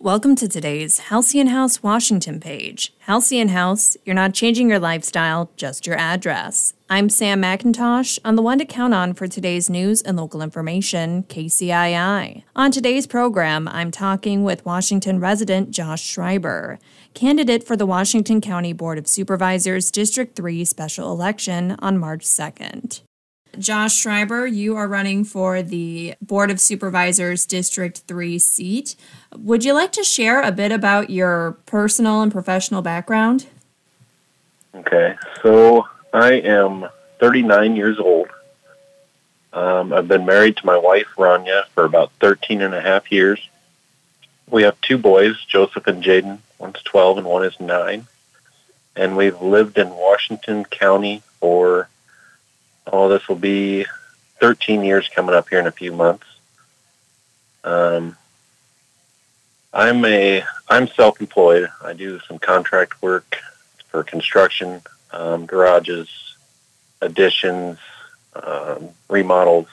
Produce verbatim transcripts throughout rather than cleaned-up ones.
Welcome to today's Halcyon House Washington page. Halcyon House, you're not changing your lifestyle, just your address. I'm Sam McIntosh, on the one to count on for today's news and local information, K C I I. On today's program, I'm talking with Washington resident Josh Schreiber, candidate for the Washington County Board of Supervisors District three special election on March second. Josh Schreiber, you are running for the Board of Supervisors District three seat. Would you like to share a bit about your personal and professional background? Okay, so I am thirty-nine years old. Um, I've been married to my wife, Rania, for about thirteen and a half years. We have two boys, Joseph and Jaden. One's twelve and one is nine. And we've lived in Washington County for Oh, this will be thirteen years coming up here in a few months. Um, I'm a I'm self-employed. I do some contract work for construction, um, garages, additions, um, remodels.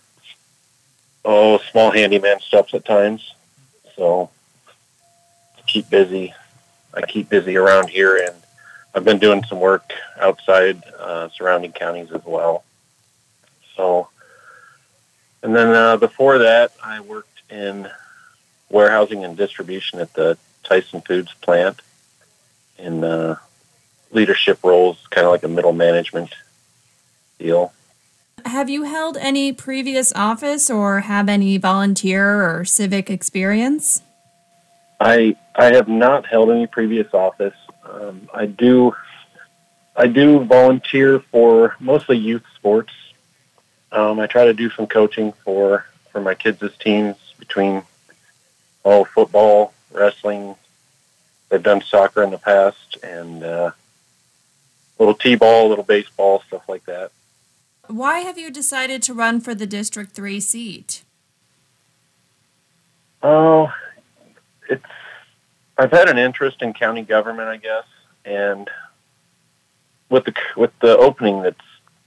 Oh, small handyman stuff at times. So keep busy. I keep busy around here, and I've been doing some work outside uh, surrounding counties as well. So, and then uh, before that, I worked in warehousing and distribution at the Tyson Foods plant in uh, leadership roles, kind of like a middle management deal. Have you held any previous office or have any volunteer or civic experience? I I have not held any previous office. Um, I do I do volunteer for mostly youth sports. Um, I try to do some coaching for, for my kids' teams between oh football, wrestling. They've done soccer in the past, and uh, little t-ball, little baseball, stuff like that. Why have you decided to run for the District three seat? Oh, it's I've had an interest in county government, I guess, and with the with the opening that's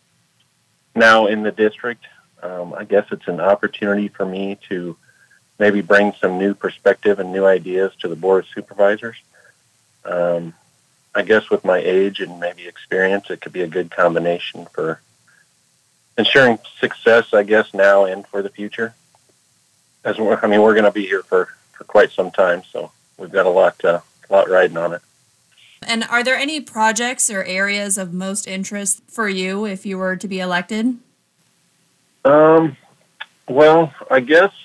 now in the district, um, I guess it's an opportunity for me to maybe bring some new perspective and new ideas to the Board of Supervisors. Um, I guess with my age and maybe experience, it could be a good combination for ensuring success, I guess, now and for the future. As we're, I mean, we're going to be here for, for quite some time, so we've got a lot, uh, a lot riding on it. And are there any projects or areas of most interest for you if you were to be elected? Um, well, I guess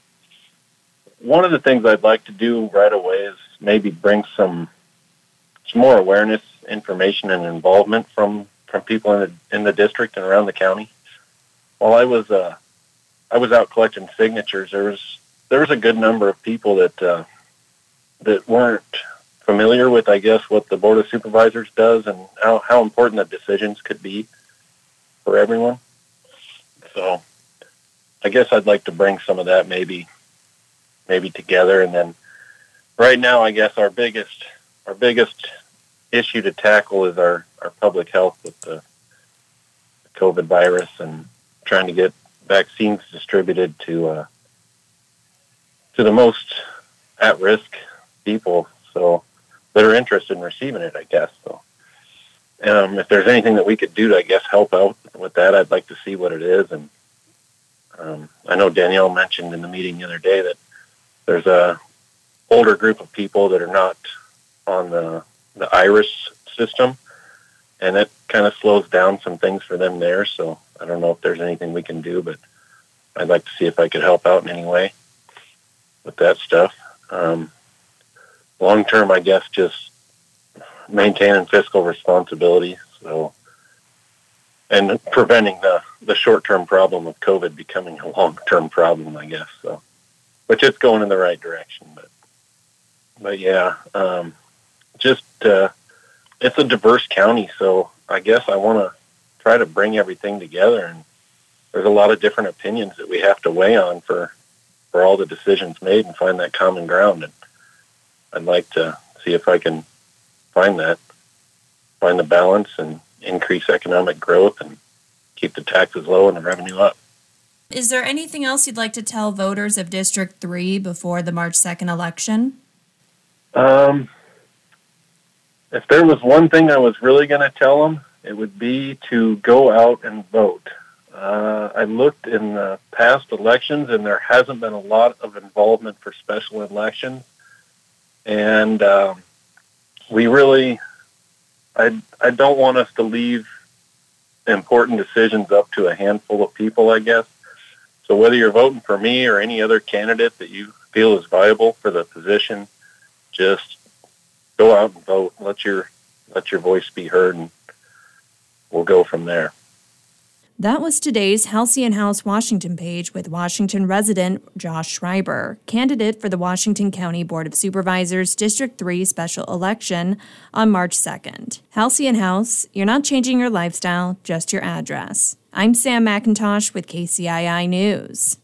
one of the things I'd like to do right away is maybe bring some, some more awareness, information, and involvement from, from people in the in the district and around the county. While I was uh, I was out collecting signatures, there was there was a good number of people that uh, that weren't familiar with, I guess, what the Board of Supervisors does and how, how important the decisions could be for everyone. So I guess I'd like to bring some of that maybe maybe together. And then right now, I guess our biggest our biggest issue to tackle is our, our public health with the COVID virus and trying to get vaccines distributed to uh, to the most at-risk people. So that are interested in receiving it, I guess. So, um, if there's anything that we could do to, I guess, help out with that, I'd like to see what it is. And um, I know Danielle mentioned in the meeting the other day that there's a older group of people that are not on the the IRIS system, and it kind of slows down some things for them there. So I don't know if there's anything we can do, but I'd like to see if I could help out in any way with that stuff. Um, Long term, I guess, just maintaining fiscal responsibility, so and preventing the, the short term problem of COVID becoming a long term problem, I guess. So, which it's going in the right direction, but but yeah, um, just uh, it's a diverse county, so I guess I want to try to bring everything together, and there's a lot of different opinions that we have to weigh on for for all the decisions made and find that common ground. And I'd like to see if I can find that, find the balance and increase economic growth and keep the taxes low and the revenue up. Is there anything else you'd like to tell voters of District three before the March second election? Um, if there was one thing I was really going to tell them, it would be to go out and vote. Uh, I looked in the past elections, and there hasn't been a lot of involvement for special elections. And um, we really, I, I don't want us to leave important decisions up to a handful of people, I guess. So whether you're voting for me or any other candidate that you feel is viable for the position, just go out and vote. Let your let your voice be heard, and we'll go from there. That was today's Halcyon House Washington page with Washington resident Josh Schreiber, candidate for the Washington County Board of Supervisors District three special election on March second. Halcyon House, you're not changing your lifestyle, just your address. I'm Sam McIntosh with K C I I News.